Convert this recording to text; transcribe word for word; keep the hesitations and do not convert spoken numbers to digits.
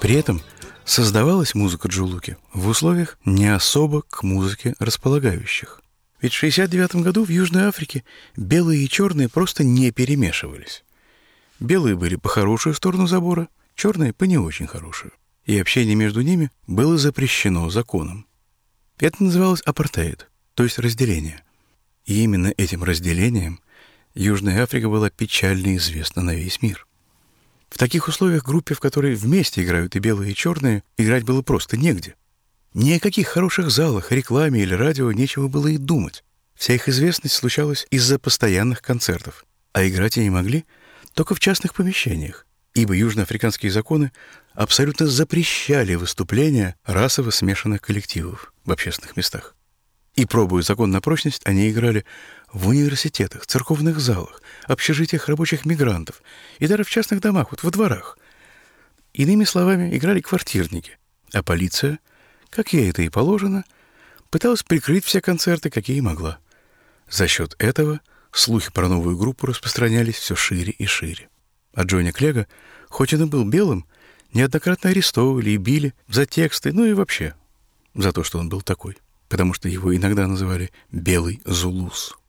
При этом создавалась музыка джулуки в условиях не особо к музыке располагающих. Ведь в шестьдесят девятом году в Южной Африке белые и черные просто не перемешивались. Белые были по хорошую сторону забора, черные по не очень хорошую. И общение между ними было запрещено законом. Это называлось апартеид, то есть разделение. И именно этим разделением Южная Африка была печально известна на весь мир. В таких условиях группе, в которой вместе играют и белые, и черные, играть было просто негде. Ни о каких хороших залах, рекламе или радио нечего было и думать. Вся их известность случалась из-за постоянных концертов, а играть они могли только в частных помещениях, ибо южноафриканские законы абсолютно запрещали выступления расово смешанных коллективов в общественных местах. И, пробуя закон на прочность, они играли в университетах, церковных залах, общежитиях рабочих мигрантов и даже в частных домах, вот во дворах. Иными словами, играли квартирники, а полиция, как ей это и положено, пыталась прикрыть все концерты, какие могла. За счет этого слухи про новую группу распространялись все шире и шире. А Джонни Клега, хоть он и был белым, неоднократно арестовывали и били за тексты, ну и вообще за то, что он был такой, потому что его иногда называли «белый зулус».